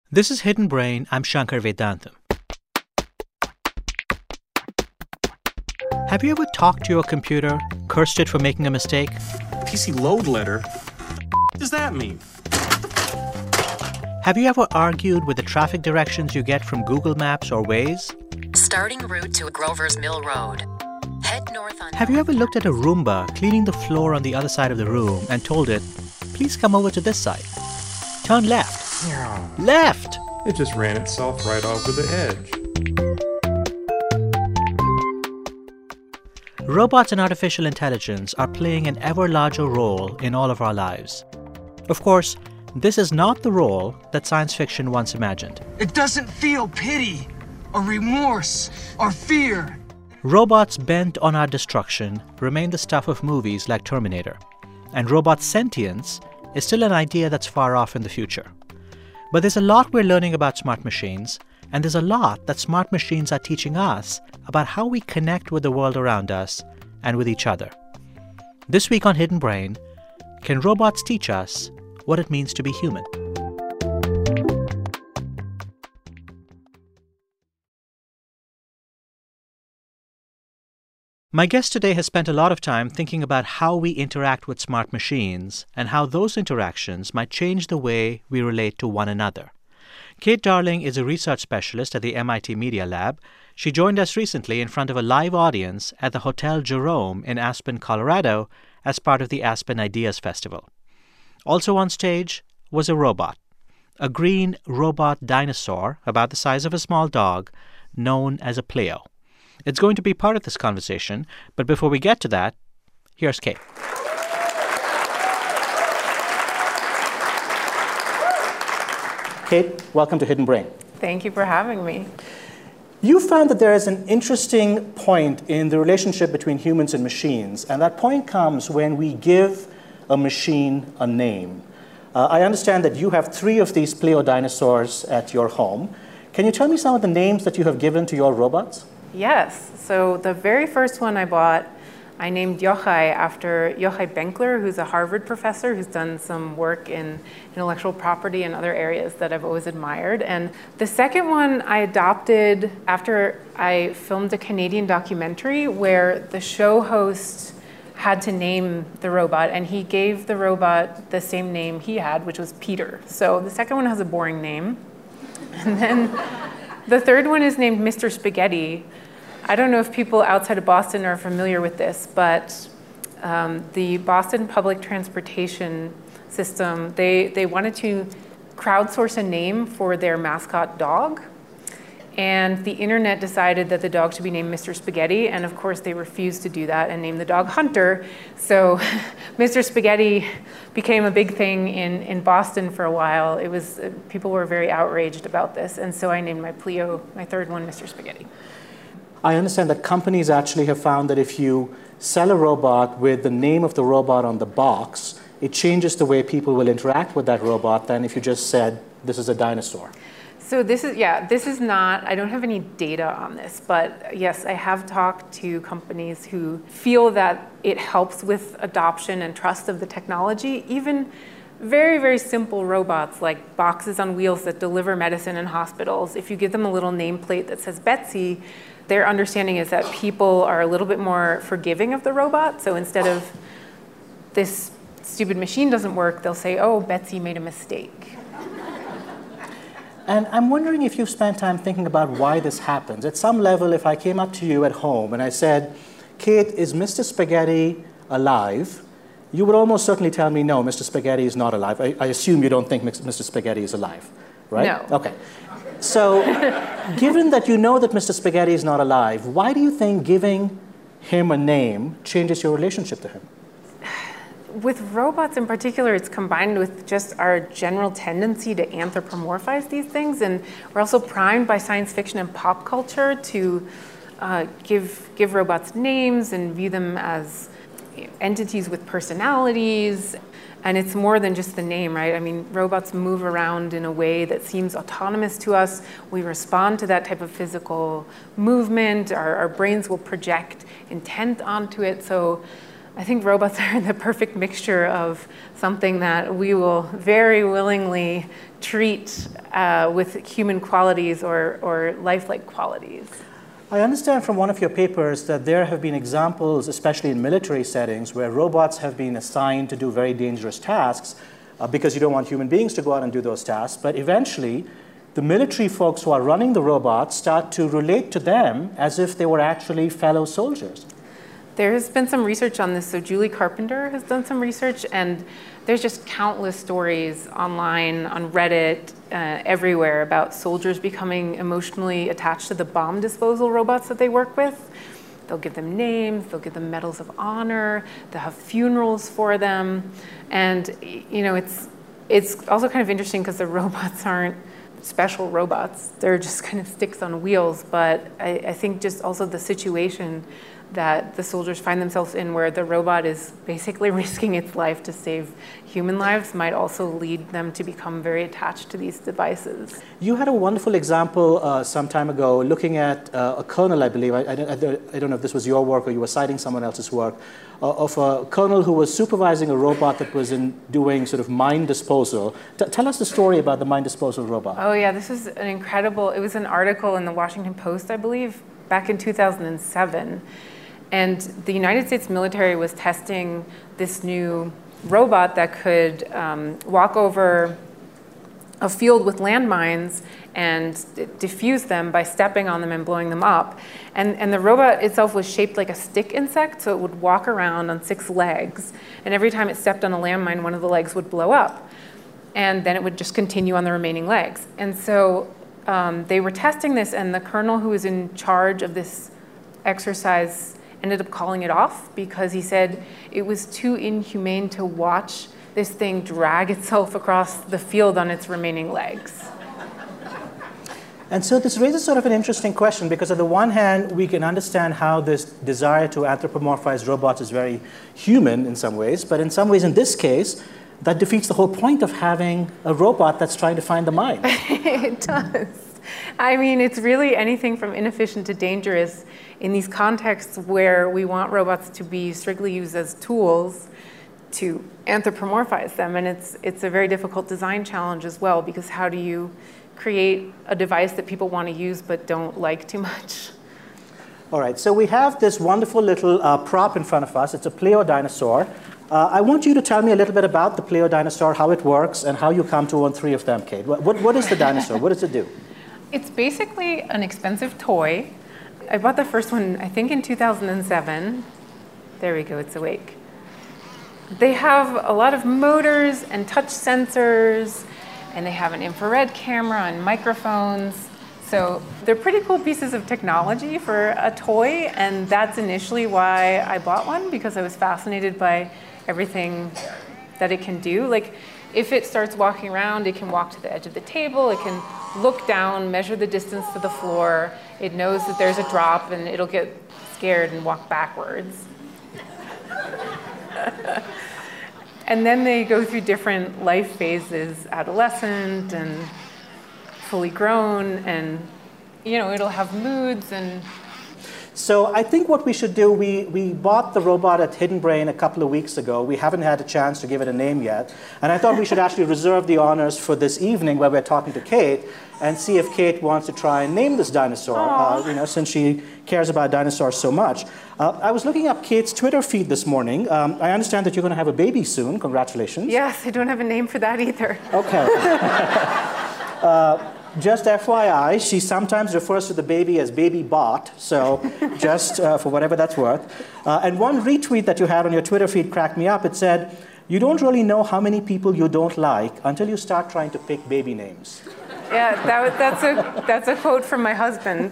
This is Hidden Brain. I'm Shankar Vedantam. Have you ever talked to your computer, cursed it for making a mistake? PC load letter? What does that mean? Have you ever argued with the traffic directions you get from Google Maps or Waze? Starting route to Grover's Mill Road. Head north on... Have you ever looked at a Roomba cleaning the floor on the other side of the room and told it, please come over to this side? Turn left. Left! It just ran itself right over the edge. Robots and artificial intelligence are playing an ever larger role in all of our lives. Of course, this is not the role that science fiction once imagined. It doesn't feel pity or remorse or fear. Robots bent on our destruction remain the stuff of movies like Terminator. And robot sentience is still an idea that's far off in the future. But there's a lot we're learning about smart machines, and there's a lot that smart machines are teaching us about how we connect with the world around us and with each other. This week on Hidden Brain, can robots teach us what it means to be human? My guest today has spent a lot of time thinking about how we interact with smart machines and how those interactions might change the way we relate to one another. Kate Darling is a research specialist at the MIT Media Lab. She joined us recently in front of a live audience at the Hotel Jerome in Aspen, Colorado, as part of the Aspen Ideas Festival. Also on stage was a robot, a green robot dinosaur about the size of a small dog, known as a Pleo. It's going to be part of this conversation, but before we get to that, here's Kate. Kate, welcome to Hidden Brain. Thank you for having me. You found that there is an interesting point in the relationship between humans and machines, and that point comes when we give a machine a name. I understand that you have 3 of these Pleo dinosaurs at your home. Can you tell me some of the names that you have given to your robots? Yes. So the very first one I bought, I named Yochai after Yochai Benkler, who's a Harvard professor who's done some work in intellectual property and other areas that I've always admired. And the second one I adopted after I filmed a Canadian documentary where the show host had to name the robot, and he gave the robot the same name he had, which was Peter. So the second one has a boring name. And then the third one is named Mr. Spaghetti. I don't know if people outside of Boston are familiar with this, but the Boston Public Transportation System, they wanted to crowdsource a name for their mascot dog. And the internet decided that the dog should be named Mr. Spaghetti. And of course, they refused to do that and named the dog Hunter. So Mr. Spaghetti became a big thing in Boston for a while. It was people were very outraged about this. And so I named my Pleo, my third one, Mr. Spaghetti. I understand that companies actually have found that if you sell a robot with the name of the robot on the box, it changes the way people will interact with that robot than if you just said, this is a dinosaur. So this is not, I don't have any data on this, but yes, I have talked to companies who feel that it helps with adoption and trust of the technology. Even very, very simple robots like boxes on wheels that deliver medicine in hospitals, if you give them a little nameplate that says Betsy, their understanding is that people are a little bit more forgiving of the robot. So instead of this stupid machine doesn't work, they'll say, oh, Betsy made a mistake. And I'm wondering if you've spent time thinking about why this happens. At some level, if I came up to you at home and I said, Kate, is Mr. Spaghetti alive? You would almost certainly tell me, no, Mr. Spaghetti is not alive. I assume you don't think Mr. Spaghetti is alive, right? No. Okay. So given that you know that Mr. Spaghetti is not alive, why do you think giving him a name changes your relationship to him? With robots in particular, it's combined with just our general tendency to anthropomorphize these things. And we're also primed by science fiction and pop culture to give robots names and view them as entities with personalities. And it's more than just the name, right? I mean, robots move around in a way that seems autonomous to us. We respond to that type of physical movement. Our brains will project intent onto it. So I think robots are the perfect mixture of something that we will very willingly treat with human qualities or lifelike qualities. I understand from one of your papers that there have been examples, especially in military settings, where robots have been assigned to do very dangerous tasks because you don't want human beings to go out and do those tasks. But eventually, the military folks who are running the robots start to relate to them as if they were actually fellow soldiers. There's been some research on this. So Julie Carpenter has done some research, and there's just countless stories online, on Reddit, everywhere about soldiers becoming emotionally attached to the bomb disposal robots that they work with. They'll give them names, they'll give them medals of honor, they'll have funerals for them. And you know, it's also kind of interesting because the robots aren't special robots. They're just kind of sticks on wheels. But I think just also the situation that the soldiers find themselves in, where the robot is basically risking its life to save human lives, might also lead them to become very attached to these devices. You had a wonderful example some time ago looking at a colonel, I believe, I don't know if this was your work or you were citing someone else's work, of a colonel who was supervising a robot that was doing sort of mine disposal. Tell us the story about the mine disposal robot. Oh yeah, this is an incredible, it was an article in the Washington Post, I believe, back in 2007. And the United States military was testing this new robot that could walk over a field with landmines and defuse them by stepping on them and blowing them up. And the robot itself was shaped like a stick insect, so it would walk around on 6 legs. And every time it stepped on a landmine, one of the legs would blow up. And then it would just continue on the remaining legs. And so they were testing this, and the colonel who was in charge of this exercise ended up calling it off because he said it was too inhumane to watch this thing drag itself across the field on its remaining legs. And so this raises sort of an interesting question, because on the one hand, we can understand how this desire to anthropomorphize robots is very human in some ways, but in some ways, in this case, that defeats the whole point of having a robot that's trying to find the mine. It does. I mean, it's really anything from inefficient to dangerous in these contexts where we want robots to be strictly used as tools to anthropomorphize them. And it's a very difficult design challenge as well, because how do you create a device that people want to use but don't like too much? All right, so we have this wonderful little prop in front of us. It's a Pleo dinosaur. I want you to tell me a little bit about the Pleo dinosaur, how it works, and how you come to own 3 of them, Kate. What is the dinosaur? What does it do? It's basically an expensive toy. I bought the first one, I think, in 2007. There we go, it's awake. They have a lot of motors and touch sensors, and they have an infrared camera and microphones. So they're pretty cool pieces of technology for a toy, and that's initially why I bought one, because I was fascinated by everything that it can do. Like, if it starts walking around, it can walk to the edge of the table, it can look down, measure the distance to the floor, it knows that there's a drop, and it'll get scared and walk backwards. And then they go through different life phases, adolescent and fully grown, and it'll have moods. And so I think what we should do, we bought the robot at Hidden Brain a couple of weeks ago. We haven't had a chance to give it a name yet. And I thought we should actually reserve the honors for this evening where we're talking to Kate and see if Kate wants to try and name this dinosaur, since she cares about dinosaurs so much. I was looking up Kate's Twitter feed this morning. I understand that you're going to have a baby soon. Congratulations. Yes, I don't have a name for that either. Okay. Just FYI, she sometimes refers to the baby as Baby Bot, so just for whatever that's worth. And one retweet that you had on your Twitter feed cracked me up. It said, "You don't really know how many people you don't like until you start trying to pick baby names." Yeah, that's a quote from my husband.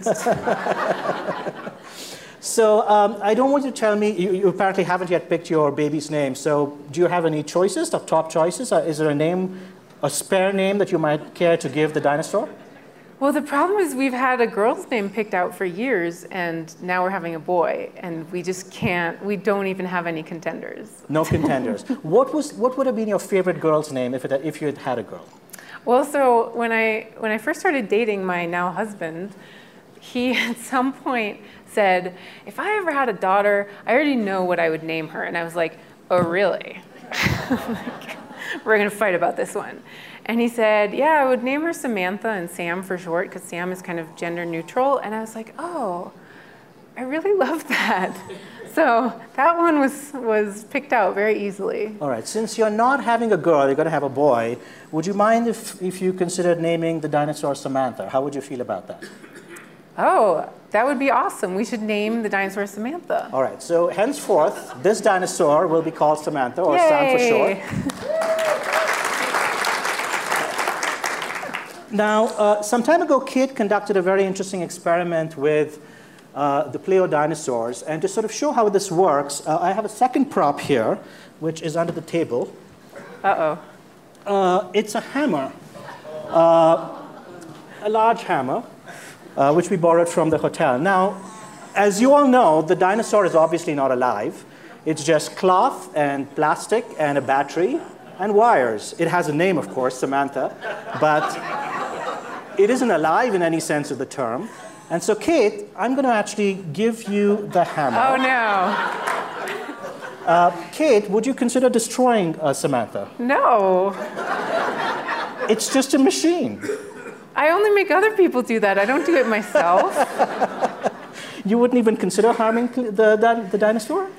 So I don't want you to tell me, you apparently haven't yet picked your baby's name, so do you have any choices, top choices? Is there a name, a spare name that you might care to give the dinosaur? Well, the problem is we've had a girl's name picked out for years, and now we're having a boy, and we just can't, we don't even have any contenders. No contenders. What would have been your favorite girl's name if you had had a girl? Well, so when I first started dating my now husband, he at some point said, if I ever had a daughter, I already know what I would name her. And I was like, oh, really? We're going to fight about this one. And he said, yeah, I would name her Samantha and Sam for short, because Sam is kind of gender neutral. And I was like, oh, I really love that. So that one was picked out very easily. All right, since you're not having a girl, you're going to have a boy, would you mind if you considered naming the dinosaur Samantha? How would you feel about that? Oh, that would be awesome. We should name the dinosaur Samantha. All right, so henceforth, this dinosaur will be called Samantha, or Sam for short. Now, some time ago, Kate conducted a very interesting experiment with the Pleo dinosaurs. And to sort of show how this works, I have a second prop here, which is under the table. Uh-oh. It's a hammer, a large hammer, which we borrowed from the hotel. Now, as you all know, the dinosaur is obviously not alive. It's just cloth and plastic and a battery and wires. It has a name, of course, Samantha, but it isn't alive in any sense of the term. And so, Kate, I'm going to actually give you the hammer. Oh, no. Kate, would you consider destroying Samantha? No. It's just a machine. I only make other people do that. I don't do it myself. You wouldn't even consider harming the dinosaur?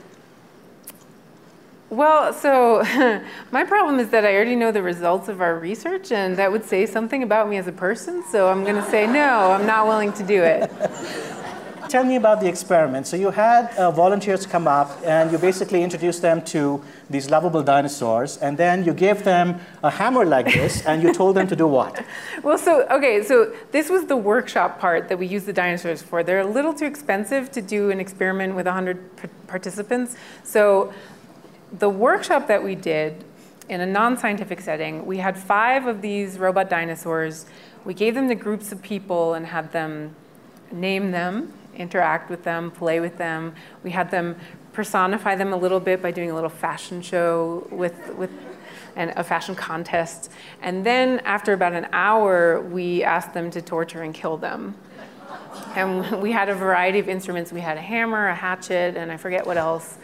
Well, so my problem is that I already know the results of our research, and that would say something about me as a person. So I'm going to say, no, I'm not willing to do it. Tell me about the experiment. So you had volunteers come up, and you basically introduced them to these lovable dinosaurs, and then you gave them a hammer like this, and you told them to do what? Well, so this was the workshop part that we use the dinosaurs for. They're a little too expensive to do an experiment with 100 participants. So the workshop that we did in a non-scientific setting, we had 5 of these robot dinosaurs. We gave them to groups of people and had them name them, interact with them, play with them. We had them personify them a little bit by doing a little fashion show and a fashion contest. And then after about an hour, we asked them to torture and kill them. And we had a variety of instruments. We had a hammer, a hatchet, and I forget what else.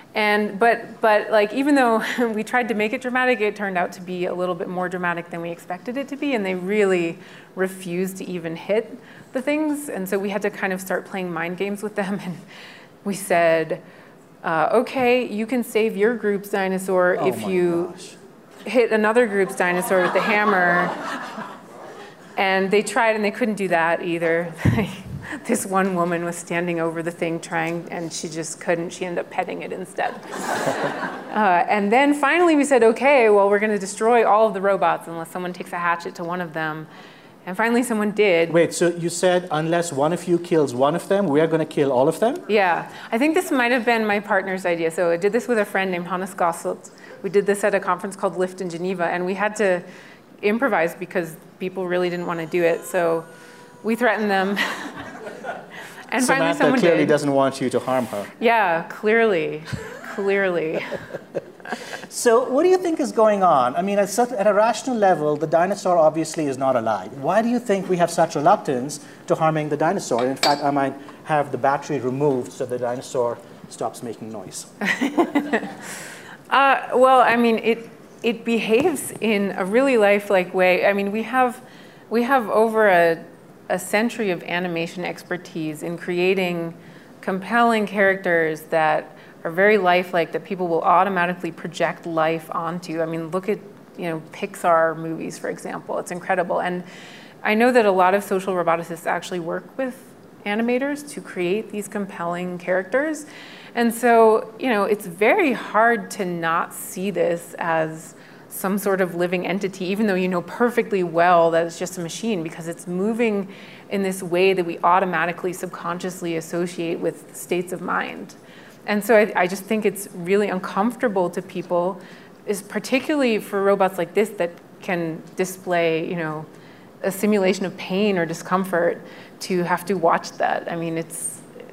But like, even though we tried to make it dramatic, it turned out to be a little bit more dramatic than we expected it to be, and they really refused to even hit the things. And so we had to kind of start playing mind games with them, and we said, okay, you can save your group's dinosaur if you hit another group's dinosaur with the hammer. And they tried, and they couldn't do that either. This one woman was standing over the thing trying, and she just couldn't. She ended up petting it instead. And then finally we said, okay, well, we're going to destroy all of the robots unless someone takes a hatchet to one of them. And finally someone did. Wait, so you said unless one of you kills one of them, we are going to kill all of them? Yeah. I think this might have been my partner's idea. So I did this with a friend named Hannes Gosselt. We did this at a conference called LIFT in Geneva, and we had to improvise because people really didn't want to do it. So we threatened them. And finally Samantha someone clearly did. doesn't want you to harm her. Yeah, clearly. So what do you think is going on? I mean, at a rational level, the dinosaur obviously is not alive. Why do you think we have such reluctance to harming the dinosaur? In fact, I might have the battery removed so the dinosaur stops making noise. Well, I mean, it behaves in a really lifelike way. I mean, we have over a century of animation expertise in creating compelling characters that are very lifelike, that people will automatically project life onto. I mean, look at Pixar movies, for example. It's incredible. And I know that a lot of social roboticists actually work with animators to create these compelling characters. And so, it's very hard to not see this as some sort of living entity, even though you know perfectly well that it's just a machine, because it's moving in this way that we automatically, subconsciously associate with states of mind. And so I just think it's really uncomfortable to people, is particularly for robots like this that can display, a simulation of pain or discomfort, to have to watch that. I mean,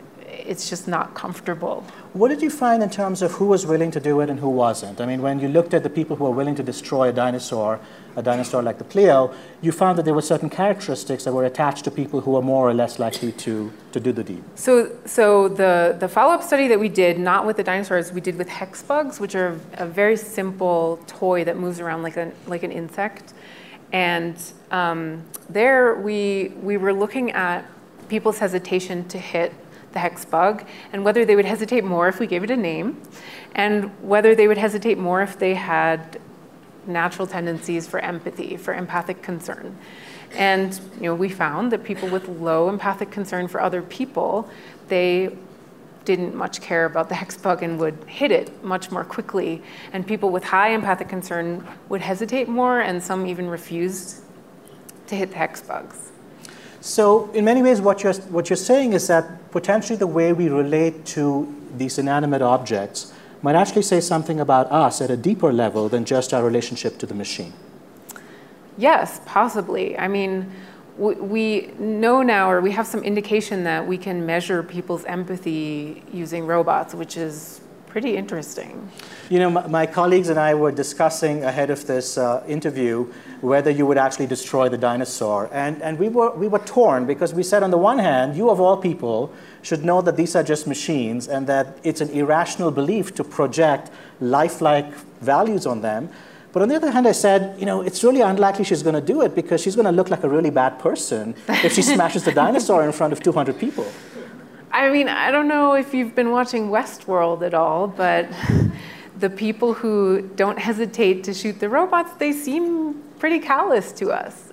it's just not comfortable. What did you find in terms of who was willing to do it and who wasn't? I mean, when you looked at the people who were willing to destroy a dinosaur like the Pleo, you found that there were certain characteristics that were attached to people who were more or less likely to do the deed. So the follow-up study that we did, not with the dinosaurs, we did with hex bugs, which are a very simple toy that moves around like an insect. And there we were looking at people's hesitation to hit the hex bug, and whether they would hesitate more if we gave it a name, and whether they would hesitate more if they had natural tendencies for empathy, for empathic concern. And we found that people with low empathic concern for other people, they didn't much care about the hex bug and would hit it much more quickly. And people with high empathic concern would hesitate more, and some even refused to hit the hex bugs. So in many ways, what you're saying is that potentially the way we relate to these inanimate objects might actually say something about us at a deeper level than just our relationship to the machine. Yes, possibly. I mean, we know now, or we have some indication that we can measure people's empathy using robots, which is pretty interesting. My colleagues and I were discussing ahead of this interview whether you would actually destroy the dinosaur. And we were torn, because we said, on the one hand, you of all people should know that these are just machines and that it's an irrational belief to project lifelike values on them. But on the other hand, I said, it's really unlikely she's going to do it, because she's going to look like a really bad person if she smashes the dinosaur in front of 200 people. I mean, I don't know if you've been watching Westworld at all, but the people who don't hesitate to shoot the robots, they seem pretty callous to us.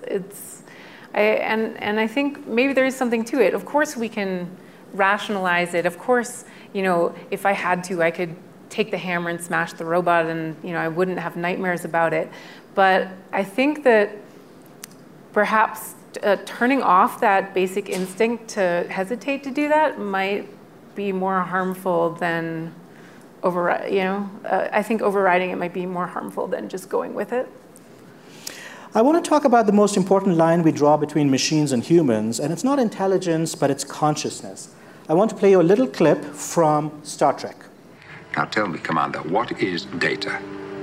And I think maybe there is something to it. Of course, we can rationalize it. Of course, if I had to, I could take the hammer and smash the robot, and I wouldn't have nightmares about it. But I think that perhaps turning off that basic instinct to hesitate to do that might be more harmful than I think overriding it might be more harmful than just going with it. I want to talk about the most important line we draw between machines and humans, and it's not intelligence, but it's consciousness. I want to play you a little clip from Star Trek. Now tell me, Commander, what is Data?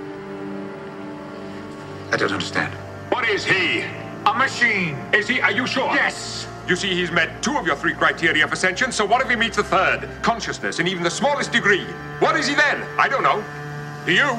I don't understand. What is he? A machine. Is he? Are you sure? Yes. You see, he's met 2 of your 3 criteria for sentience, so what if he meets the 3rd? Consciousness in even the smallest degree. What is he then? I don't know. Do you?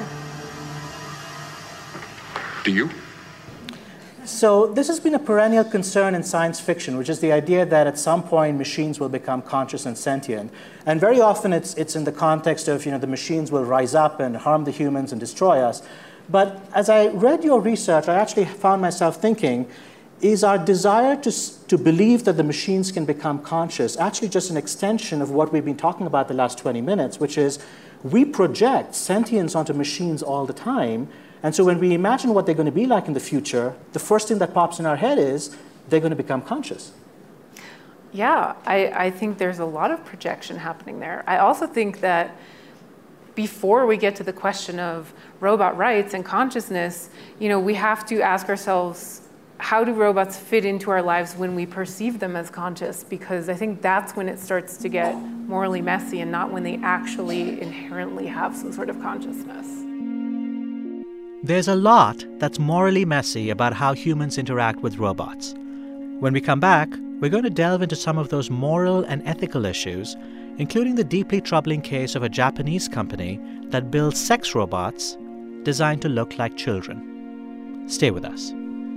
Do you? So this has been a perennial concern in science fiction, which is the idea that at some point machines will become conscious and sentient. And very often it's in the context of, the machines will rise up and harm the humans and destroy us. But as I read your research, I actually found myself thinking, is our desire to believe that the machines can become conscious actually just an extension of what we've been talking about the last 20 minutes, which is we project sentience onto machines all the time. And so when we imagine what they're going to be like in the future, the first thing that pops in our head is they're going to become conscious. Yeah, I think there's a lot of projection happening there. I also think that before we get to the question of robot rights and consciousness, we have to ask ourselves, how do robots fit into our lives when we perceive them as conscious? Because I think that's when it starts to get morally messy, and not when they actually inherently have some sort of consciousness. There's a lot that's morally messy about how humans interact with robots. When we come back, we're going to delve into some of those moral and ethical issues, including the deeply troubling case of a Japanese company that builds sex robots designed to look like children. Stay with us.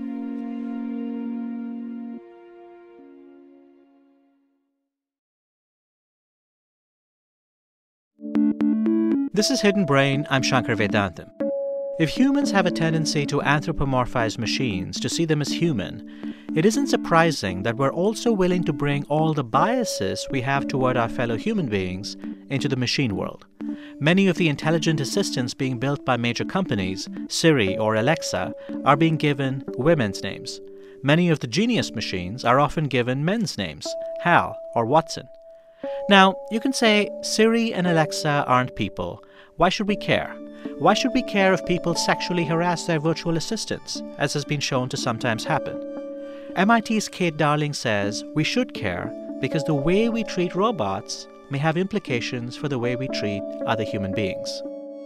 This is Hidden Brain. I'm Shankar Vedantam. If humans have a tendency to anthropomorphize machines, to see them as human, it isn't surprising that we're also willing to bring all the biases we have toward our fellow human beings into the machine world. Many of the intelligent assistants being built by major companies, Siri or Alexa, are being given women's names. Many of the genius machines are often given men's names, Hal or Watson. Now, you can say Siri and Alexa aren't people. Why should we care? Why should we care if people sexually harass their virtual assistants, as has been shown to sometimes happen? MIT's Kate Darling says we should care because the way we treat robots may have implications for the way we treat other human beings.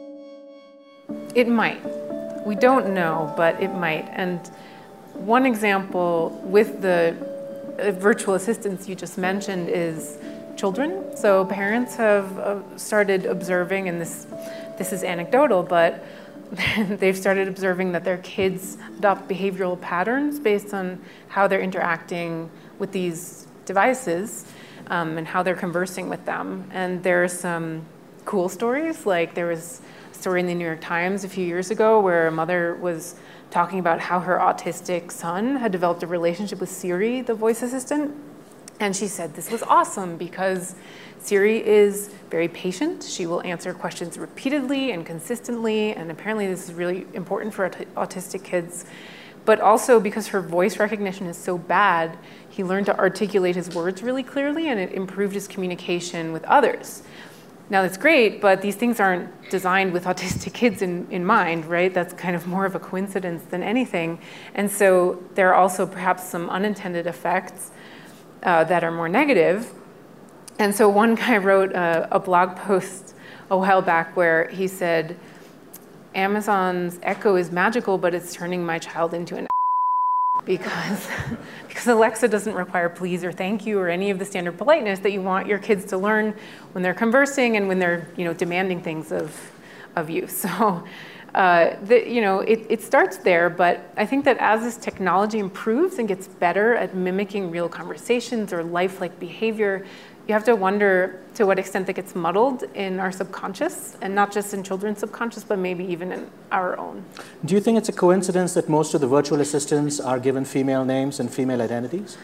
It might. We don't know, but it might. And one example with the virtual assistants you just mentioned is children. So parents have started observing, and this is anecdotal, but they've started observing that their kids adopt behavioral patterns based on how they're interacting with these devices and how they're conversing with them. And there are some cool stories, like there was a story in the New York Times a few years ago where a mother was talking about how her autistic son had developed a relationship with Siri, the voice assistant. And she said this was awesome because Siri is very patient. She will answer questions repeatedly and consistently, and apparently this is really important for autistic kids. But also because her voice recognition is so bad, he learned to articulate his words really clearly, and it improved his communication with others. Now that's great, but these things aren't designed with autistic kids in mind, right? That's kind of more of a coincidence than anything. And so there are also perhaps some unintended effects that are more negative. And so one guy wrote a blog post a while back where he said, Amazon's Echo is magical, but it's turning my child into an because Alexa doesn't require please or thank you or any of the standard politeness that you want your kids to learn when they're conversing and when they're demanding things of you. So it starts there, but I think that as this technology improves and gets better at mimicking real conversations or lifelike behavior, you have to wonder to what extent that gets muddled in our subconscious, and not just in children's subconscious, but maybe even in our own. Do you think it's a coincidence that most of the virtual assistants are given female names and female identities?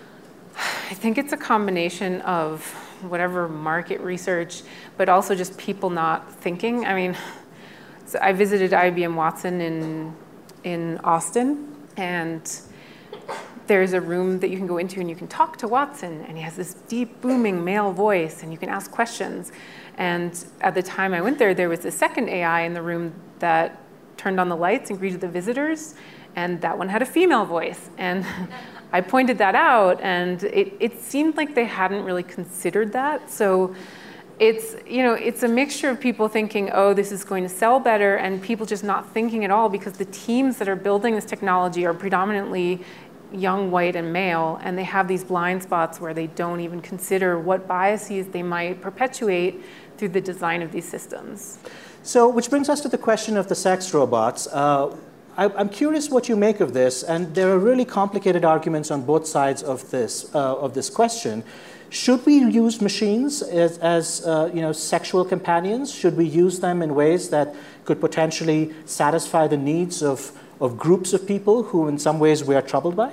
I think it's a combination of whatever market research, but also just people not thinking. I mean, so I visited IBM Watson in Austin, and there's a room that you can go into and you can talk to Watson, and he has this deep, booming male voice, and you can ask questions. And at the time I went there, there was a second AI in the room that turned on the lights and greeted the visitors, and that one had a female voice. And I pointed that out, and it seemed like they hadn't really considered that. So it's a mixture of people thinking, oh, this is going to sell better, and people just not thinking at all, because the teams that are building this technology are predominantly young, white, and male, and they have these blind spots where they don't even consider what biases they might perpetuate through the design of these systems. So, which brings us to the question of the sex robots. I'm curious what you make of this, and there are really complicated arguments on both sides of this question. Should we use machines as sexual companions? Should we use them in ways that could potentially satisfy the needs of groups of people who in some ways we are troubled by?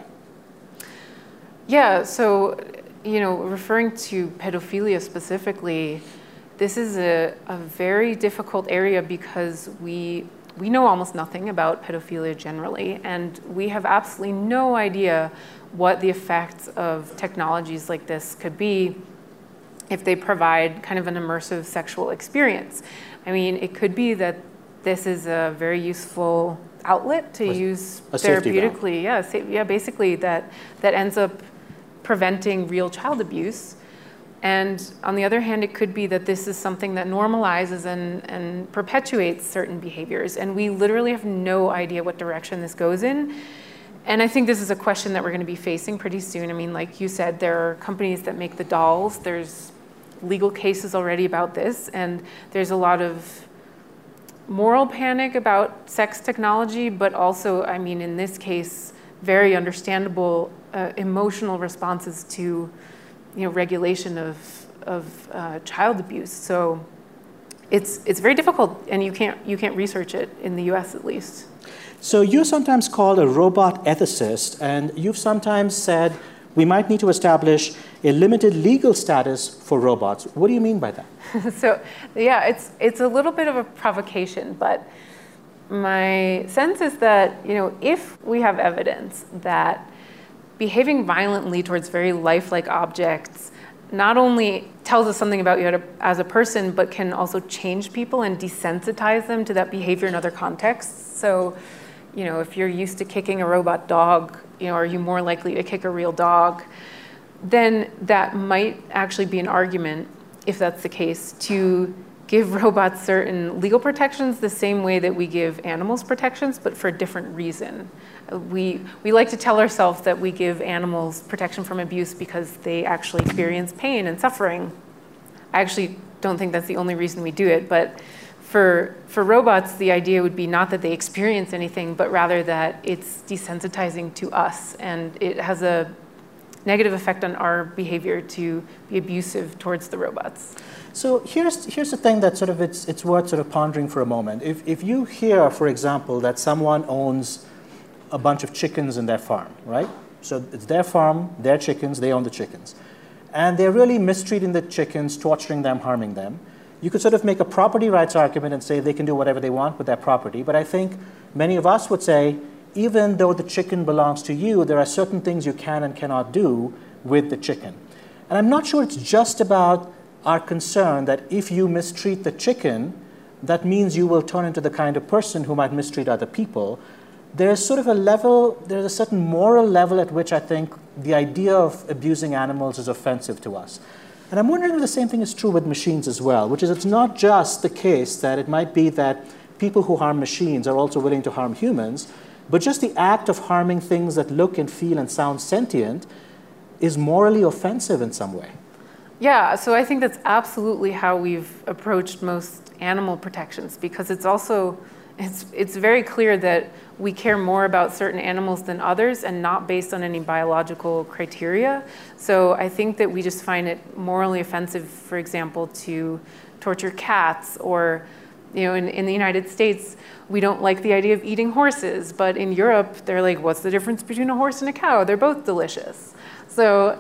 Yeah, so, referring to pedophilia specifically, this is a very difficult area because we know almost nothing about pedophilia generally, and we have absolutely no idea what the effects of technologies like this could be if they provide kind of an immersive sexual experience. I mean, it could be that this is a very useful outlet to use therapeutically. Basically that ends up preventing real child abuse. And on the other hand, it could be that this is something that normalizes and perpetuates certain behaviors. And we literally have no idea what direction this goes in. And I think this is a question that we're going to be facing pretty soon. I mean, like you said, there are companies that make the dolls. There's legal cases already about this. And there's a lot of moral panic about sex technology, but also, I mean, in this case, very understandable emotional responses to, regulation of child abuse. So it's very difficult, and you can't research it in the U.S. at least. So you're sometimes called a robot ethicist, and you've sometimes said we might need to establish a limited legal status for robots. What do you mean by that? So, yeah, it's a little bit of a provocation, but my sense is that, if we have evidence that behaving violently towards very lifelike objects not only tells us something about you as a person, but can also change people and desensitize them to that behavior in other contexts. So, if you're used to kicking a robot dog, are you more likely to kick a real dog? Then that might actually be an argument if that's the case, to give robots certain legal protections the same way that we give animals protections, but for a different reason. We like to tell ourselves that we give animals protection from abuse because they actually experience pain and suffering. I actually don't think that's the only reason we do it, but for robots, the idea would be not that they experience anything, but rather that it's desensitizing to us, and it has a negative effect on our behavior to be abusive towards the robots. So here's the thing that sort of it's worth sort of pondering for a moment. If you hear, for example, that someone owns a bunch of chickens in their farm, right? So it's their farm, their chickens, they own the chickens. And they're really mistreating the chickens, torturing them, harming them. You could sort of make a property rights argument and say they can do whatever they want with their property. But I think many of us would say, even though the chicken belongs to you, there are certain things you can and cannot do with the chicken. And I'm not sure it's just about our concern that if you mistreat the chicken, that means you will turn into the kind of person who might mistreat other people. There's sort of a level, there's a certain moral level at which I think the idea of abusing animals is offensive to us. And I'm wondering if the same thing is true with machines as well, which is it's not just the case that it might be that people who harm machines are also willing to harm humans, but just the act of harming things that look and feel and sound sentient is morally offensive in some way. Yeah, so I think that's absolutely how we've approached most animal protections, because it's also, it's very clear that we care more about certain animals than others and not based on any biological criteria. So I think that we just find it morally offensive, for example, to torture cats, or in the United States, we don't like the idea of eating horses, but in Europe, they're like, what's the difference between a horse and a cow? They're both delicious. So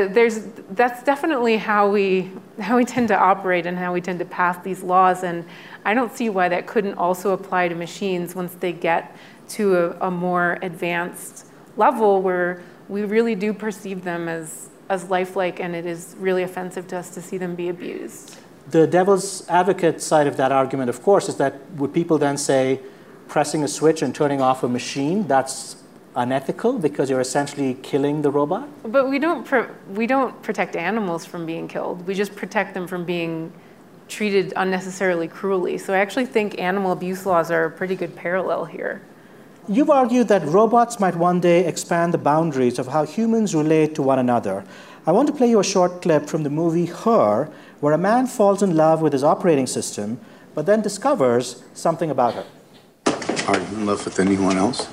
that's definitely how we tend to operate and how we tend to pass these laws. And I don't see why that couldn't also apply to machines once they get to a more advanced level where we really do perceive them as lifelike, and it is really offensive to us to see them be abused. The devil's advocate side of that argument, of course, is that would people then say pressing a switch and turning off a machine, that's unethical because you're essentially killing the robot? But we don't protect animals from being killed. We just protect them from being treated unnecessarily cruelly. So I actually think animal abuse laws are a pretty good parallel here. You've argued that robots might one day expand the boundaries of how humans relate to one another. I want to play you a short clip from the movie Her, where a man falls in love with his operating system, but then discovers something about her. Are you in love with anyone else?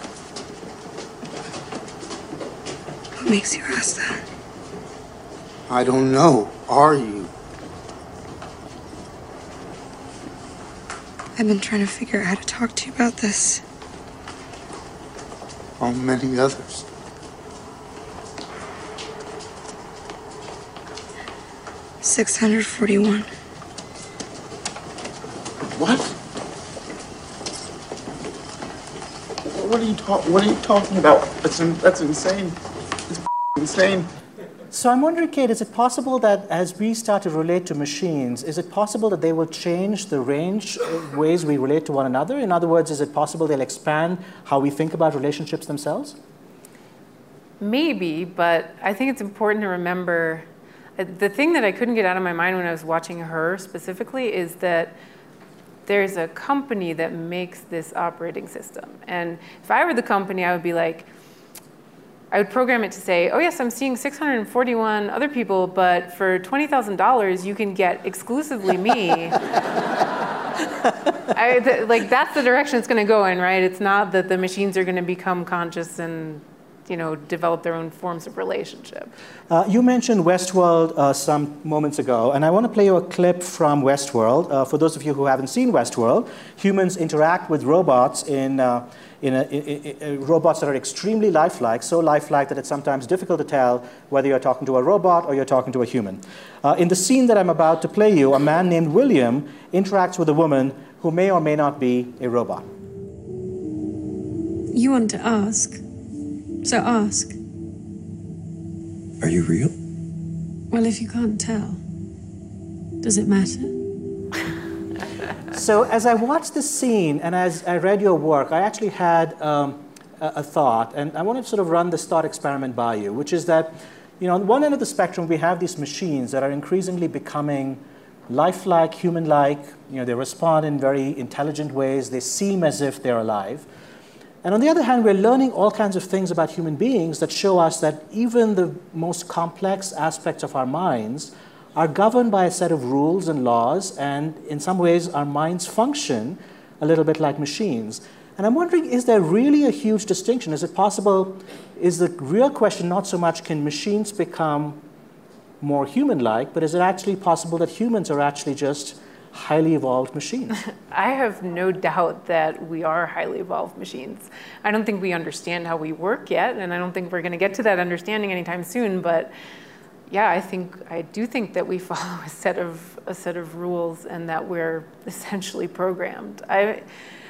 What makes you ask that? I don't know. Are you? I've been trying to figure out how to talk to you about this. How many others? $641. What? What are you talking about? That's insane. It's insane. So I'm wondering, Kate, is it possible that as we start to relate to machines, is it possible that they will change the range of ways we relate to one another? In other words, is it possible they'll expand how we think about relationships themselves? Maybe, but I think it's important to remember the thing that I couldn't get out of my mind when I was watching Her specifically is that there's a company that makes this operating system. And if I were the company, I would be like, I would program it to say, oh yes, I'm seeing 641 other people, but for $20,000, you can get exclusively me. Like that's the direction it's going to go in, right? It's not that the machines are going to become conscious and develop their own forms of relationship. You mentioned Westworld some moments ago, and I want to play you a clip from Westworld. For those of you who haven't seen Westworld, humans interact with robots in robots that are extremely lifelike, so lifelike that it's sometimes difficult to tell whether you're talking to a robot or you're talking to a human. In the scene that I'm about to play you, a man named William interacts with a woman who may or may not be a robot. You want to ask, so ask. Are you real? Well, if you can't tell, does it matter? So as I watched this scene and as I read your work, I actually had a thought, and I want to sort of run this thought experiment by you, which is that, on one end of the spectrum, we have these machines that are increasingly becoming lifelike, human-like. They respond in very intelligent ways. They seem as if they're alive. And on the other hand, we're learning all kinds of things about human beings that show us that even the most complex aspects of our minds are governed by a set of rules and laws, and in some ways, our minds function a little bit like machines. And I'm wondering, is there really a huge distinction? Is it possible, is the real question not so much can machines become more human-like, but is it actually possible that humans are actually just highly evolved machines? I have no doubt that we are highly evolved machines. I don't think we understand how we work yet, and I don't think we're going to get to that understanding anytime soon, but yeah, I do think that we follow a set of rules and that we're essentially programmed. I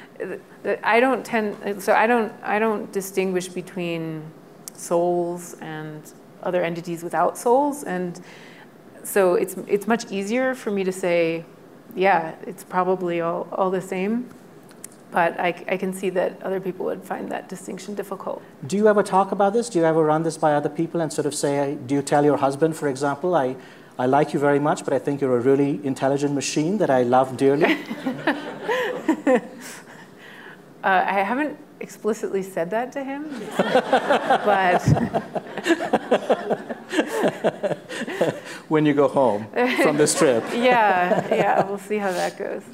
don't distinguish between souls and other entities without souls, and so it's much easier for me to say, yeah, it's probably all the same, but I can see that other people would find that distinction difficult. Do you ever talk about this? Do you ever run this by other people and sort of say, do you tell your husband, for example, I like you very much, but I think you're a really intelligent machine that I love dearly? I haven't explicitly said that to him, but when you go home from this trip. Yeah, we'll see how that goes.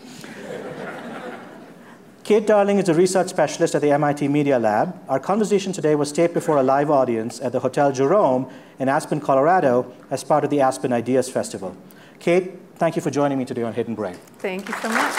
Kate Darling is a research specialist at the MIT Media Lab. Our conversation today was taped before a live audience at the Hotel Jerome in Aspen, Colorado, as part of the Aspen Ideas Festival. Kate, thank you for joining me today on Hidden Brain. Thank you so much.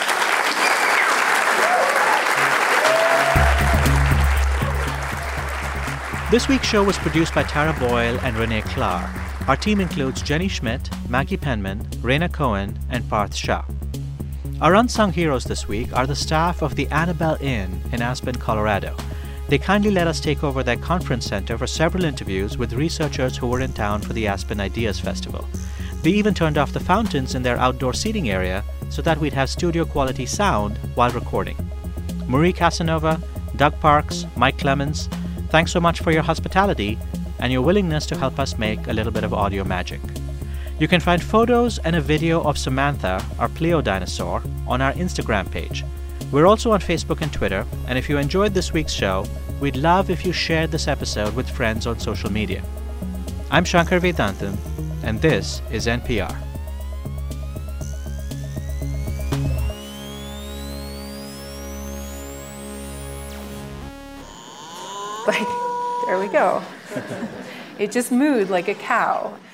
This week's show was produced by Tara Boyle and Renee Klahr. Our team includes Jenny Schmidt, Maggie Penman, Raina Cohen, and Parth Shah. Our unsung heroes this week are the staff of the Annabelle Inn in Aspen, Colorado. They kindly let us take over their conference center for several interviews with researchers who were in town for the Aspen Ideas Festival. They even turned off the fountains in their outdoor seating area so that we'd have studio-quality sound while recording. Marie Casanova, Doug Parks, Mike Clemens, thanks so much for your hospitality and your willingness to help us make a little bit of audio magic. You can find photos and a video of Samantha, our Pleo dinosaur, on our Instagram page. We're also on Facebook and Twitter, and if you enjoyed this week's show, we'd love if you shared this episode with friends on social media. I'm Shankar Vedantam, and this is NPR. There we go. It just mooed like a cow.